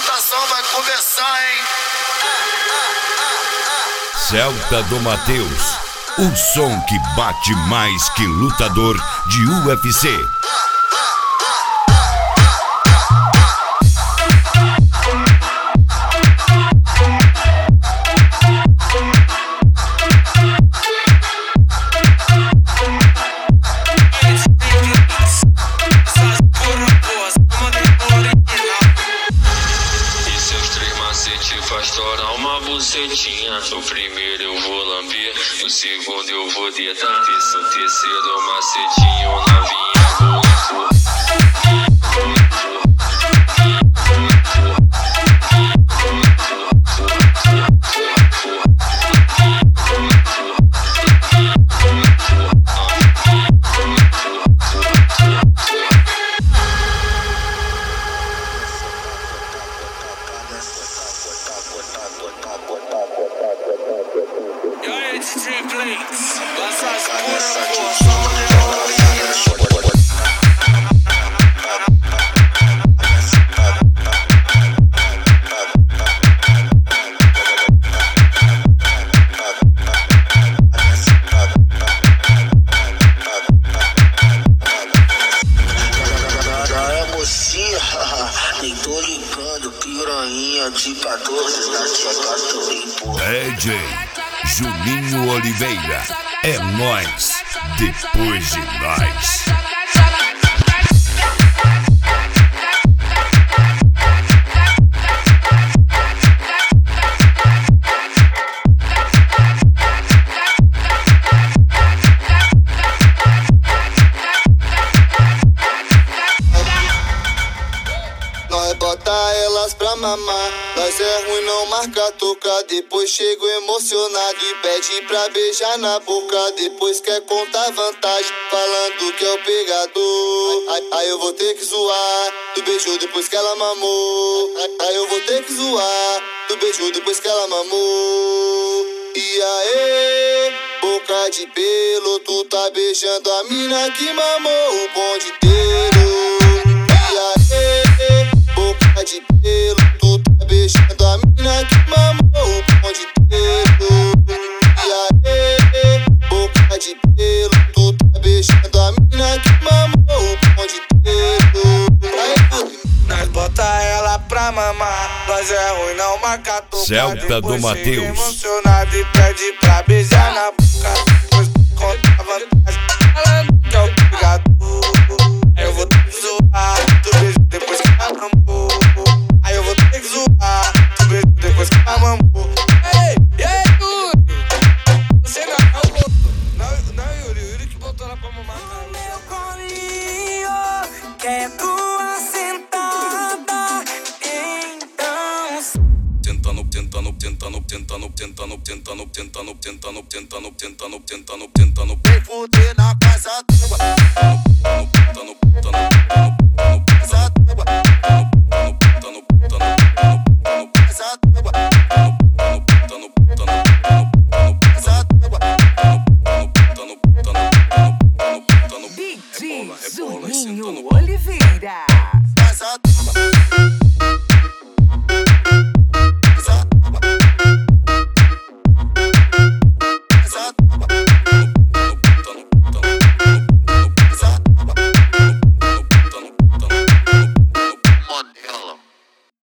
confrontação vai começar, hein? Celta do Mateus, o som que bate mais que lutador de UFC. Faz estourar uma bucetinha. O primeiro eu vou lamber, o segundo eu vou dedar. O terceiro macetinho, novinha vou empurrar. Nem tô ligando, piranha de 14 na tcheca também, porra. DJ Juninho Oliveira, é nóis, depois de nós. Bota elas pra mamar. Nós é ruim, não marca tocar. Depois chego emocionado e pede pra beijar na boca. Depois quer contar vantagem, falando que é o pegador. Aí eu vou ter que zoar. Tu beijou depois que ela mamou. Aí eu vou ter que zoar. Tu beijou depois que ela mamou. E aí, boca de pelo, tu tá beijando a mina que mamou o bonde inteiro. E aí, boca de pelo, tu tá beijando a mina que mamou o bonde inteiro. E aí, boca de pelo, tu tá beijando a mina que mamou o bonde inteiro. Aí, nós bota ela pra mamar. Nós é ruim, não marca tocar. Celta do Mateus, Emocionado e pede pra beijar na boca. Depois conta vantagem, falando que é o pegador. Aí eu vou ter que zoar. Tu beijo depois que ela mamou. Aí eu vou ter que zoar. Tu beijo depois que ela mamou. Ei, Yuri, você não é o outro. Não, Yuri que botou ela pra mamar. No meu colinho, quer tua sentada. Então Vem fuder na casa tua.